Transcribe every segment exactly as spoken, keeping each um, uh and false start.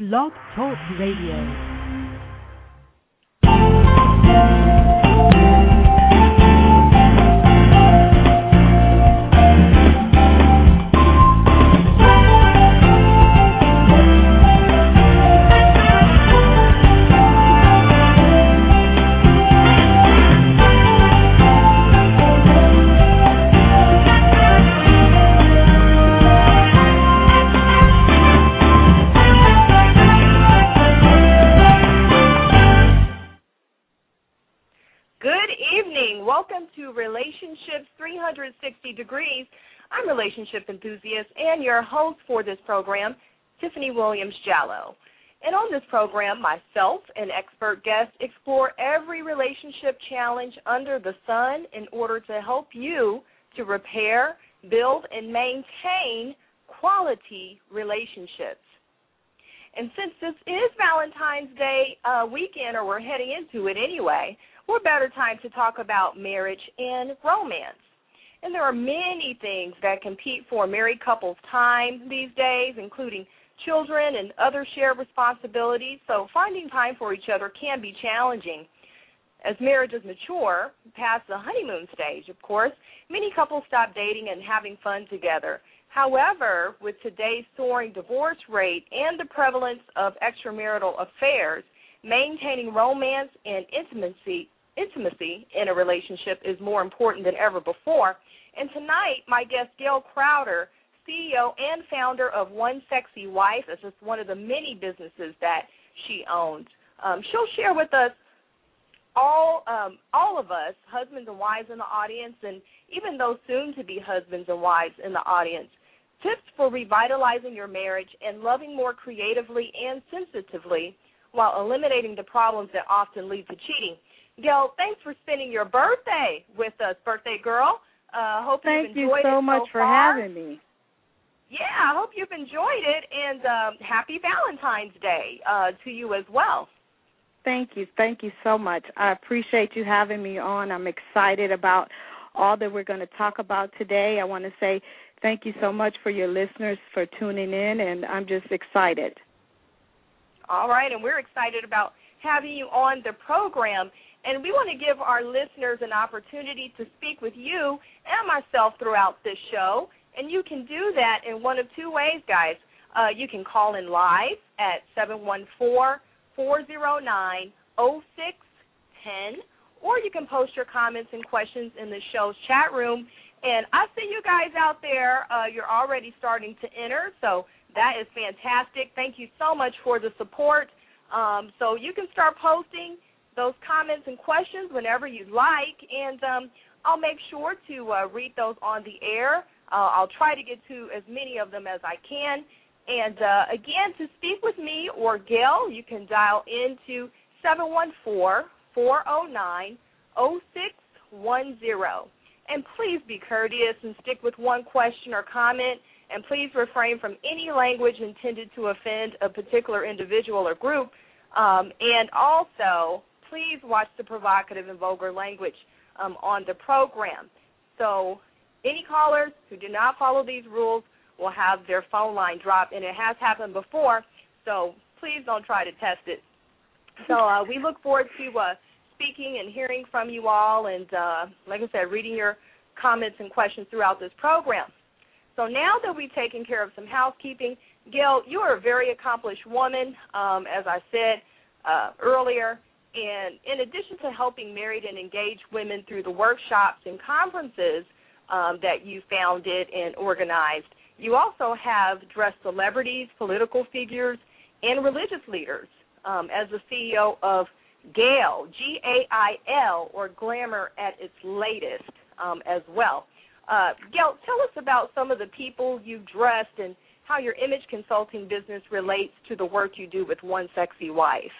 Blog Talk Radio. Relationships three hundred sixty degrees. I'm relationship enthusiast and your host for this program, Tiffany Williams Jallow. And on this program, myself and expert guests explore every relationship challenge under the sun in order to help you to repair, build, and maintain quality relationships. And since this is Valentine's Day uh, weekend, or we're heading into it anyway, what better time to talk about marriage and romance? And there are many things that compete for married couples' time these days, including children and other shared responsibilities, so finding time for each other can be challenging. As marriages mature, past the honeymoon stage, of course, many couples stop dating and having fun together. However, with today's soaring divorce rate and the prevalence of extramarital affairs, maintaining romance and intimacy intimacy in a relationship is more important than ever before. And tonight, my guest, Gail Crowder, C E O and founder of One Sexy Wife, is just one of the many businesses that she owns. Um, she'll share with us, all um, all of us, husbands and wives in the audience, and even those soon-to-be husbands and wives in the audience, tips for revitalizing your marriage and loving more creatively and sensitively while eliminating the problems that often lead to cheating. Gail, thanks for spending your birthday with us, birthday girl. Uh, hope Thank you've enjoyed you so it much so for far. having me. Yeah, I hope you've enjoyed it, and um, happy Valentine's Day uh, to you as well. Thank you. Thank you so much. I appreciate you having me on. I'm excited about all that we're going to talk about today. I want to say thank you so much for your listeners for tuning in, and I'm just excited. All right, and we're excited about having you on the program. And we want to give our listeners an opportunity to speak with you and myself throughout this show. And you can do that in one of two ways, guys. Uh, you can call in live at seven one four, four zero nine, zero six one zero, or you can post your comments and questions in the show's chat room. And I see you guys out there. Uh, you're already starting to enter, so that is fantastic. Thank you so much for the support. Um, so you can start posting those comments and questions whenever you'd like, and um, I'll make sure to uh, read those on the air. Uh, I'll try to get to as many of them as I can. And, uh, again, to speak with me or Gail, you can dial into seven one four, four zero nine, zero six one zero. And please be courteous and stick with one question or comment, and please refrain from any language intended to offend a particular individual or group. Um, and also, please watch the provocative and vulgar language um, on the program. So any callers who do not follow these rules will have their phone line dropped, and it has happened before, so please don't try to test it. So uh, we look forward to uh, speaking and hearing from you all, and uh, like I said, reading your comments and questions throughout this program. So now that we've taken care of some housekeeping, Gail, you are a very accomplished woman, um, as I said uh, earlier. And in addition to helping married and engaged women through the workshops and conferences um, that you founded and organized, you also have dressed celebrities, political figures, and religious leaders um, as the C E O of GAIL, G A I L, or Glamour at its latest um, as well. Uh, Gail, tell us about some of the people you've dressed and how your image consulting business relates to the work you do with One Sexy Wife.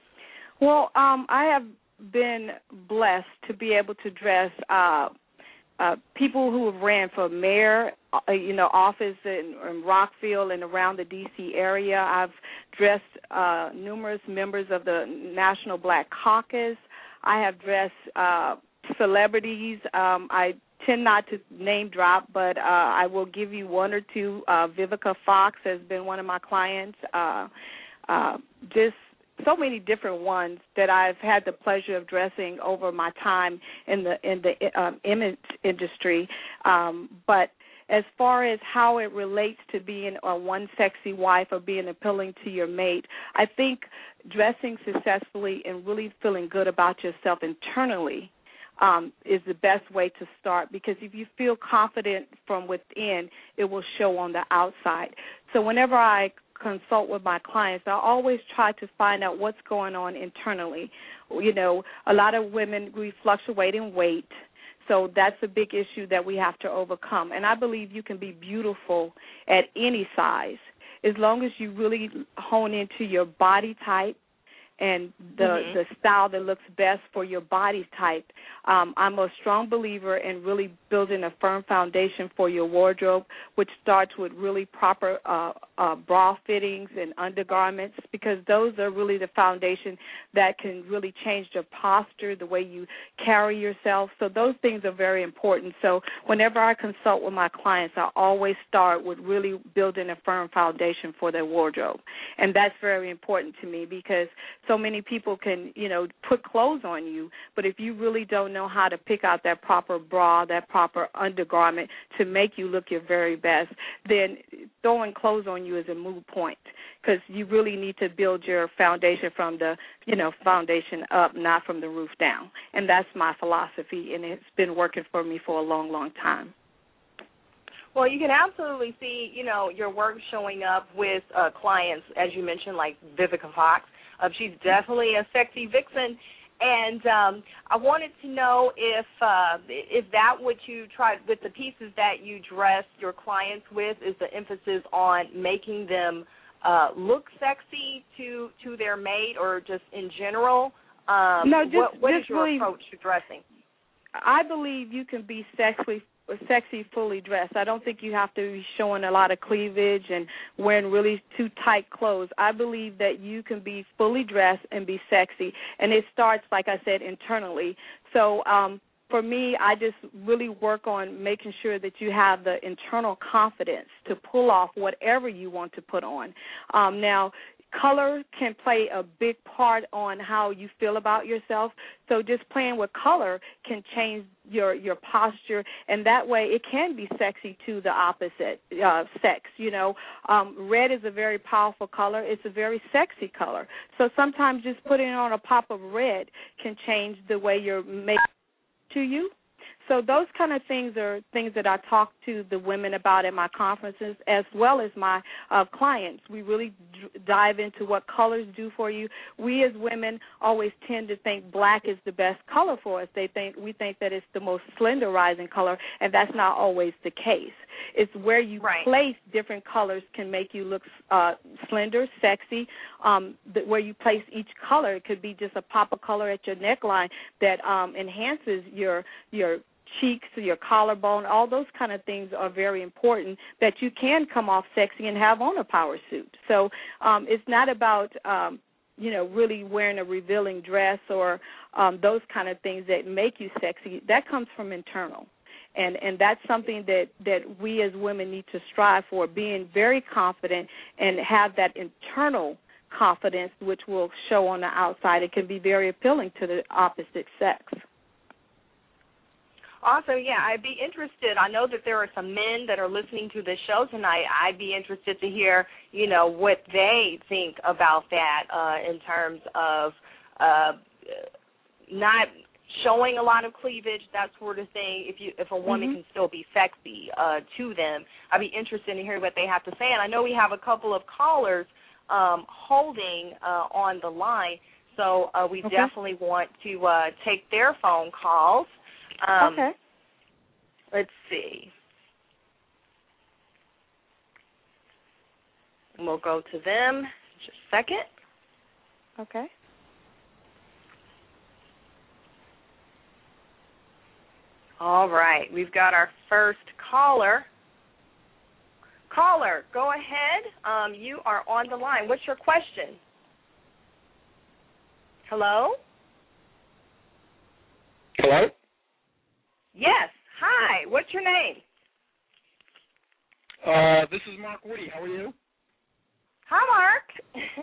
Well, um, I have been blessed to be able to dress uh, uh, people who have ran for mayor, uh, you know, office in, in Rockville and around the D C area. I've dressed uh, numerous members of the National Black Caucus. I have dressed uh, celebrities. Um, I tend not to name drop, but uh, I will give you one or two. Uh, Vivica Fox has been one of my clients. Uh, uh, just so many different ones that I've had the pleasure of dressing over my time in the in the um, image industry. Um, but as far as how it relates to being a one sexy wife or being appealing to your mate, I think dressing successfully and really feeling good about yourself internally um, is the best way to start, because if you feel confident from within, it will show on the outside. So whenever I consult with my clients, I always try to find out what's going on internally. You know, a lot of women, we fluctuate in weight, so that's a big issue that we have to overcome. And I believe you can be beautiful at any size as long as you really hone into your body type and the mm-hmm. the style that looks best for your body type. Um, I'm a strong believer in really building a firm foundation for your wardrobe, which starts with really proper uh, uh, bra fittings and undergarments, because those are really the foundation that can really change your posture, the way you carry yourself. So those things are very important. So whenever I consult with my clients, I always start with really building a firm foundation for their wardrobe. And that's very important to me, because so many people can, you know, put clothes on you, but if you really don't know how to pick out that proper bra, that proper undergarment to make you look your very best, then throwing clothes on you is a moot point, because you really need to build your foundation from the, you know, foundation up, not from the roof down. And that's my philosophy, and it's been working for me for a long, long time. Well, you can absolutely see, you know, your work showing up with uh, clients, as you mentioned, like Vivica Fox. Uh, she's definitely a sexy vixen, and um, I wanted to know if uh, if that what you tried with the pieces that you dress your clients with, is the emphasis on making them uh, look sexy to to their mate, or just in general? Um, no, just, what, what just is your really, approach to dressing? I believe you can be sexy sexy fully dressed. I don't think you have to be showing a lot of cleavage and wearing really too tight clothes. I believe that you can be fully dressed and be sexy, and it starts, like I said, internally. So um, for me, I just really work on making sure that you have the internal confidence to pull off whatever you want to put on. Um, now, color can play a big part on how you feel about yourself. So just playing with color can change your your posture, and that way it can be sexy to the opposite uh, sex. You know, um, red is a very powerful color. It's a very sexy color. So sometimes just putting on a pop of red can change the way you're made to you. So those kind of things are things that I talk to the women about at my conferences, as well as my uh, clients. We really d- dive into what colors do for you. We as women always tend to think black is the best color for us. They think we think that it's the most slenderizing color, and that's not always the case. It's where you right. place different colors can make you look uh, slender, sexy. Um, the, where you place each color, it could be just a pop of color at your neckline that um, enhances your your cheeks, your collarbone. All those kind of things are very important, that you can come off sexy and have on a power suit. So um, it's not about um, you know, really wearing a revealing dress or um, those kind of things that make you sexy. That comes from internal. And and that's something that, that we as women need to strive for, being very confident and have that internal confidence, which will show on the outside. It can be very appealing to the opposite sex. Awesome. Yeah, I'd be interested. I know that there are some men that are listening to this show tonight. I'd be interested to hear, you know, what they think about that uh, in terms of uh, not showing a lot of cleavage, that sort of thing. If you, if a woman mm-hmm. can still be sexy uh, to them, I'd be interested to hear what they have to say. And I know we have a couple of callers um, holding uh, on the line, so uh, we okay. definitely want to uh, take their phone calls. Um, okay. Let's see. And we'll go to them just a second. Okay. All right. We've got our first caller. Caller, go ahead. Um, you are on the line. What's your question? Hello? Hello? Yes. Hi. What's your name? Uh, this is Mark Woody. How are you? Hi, Mark.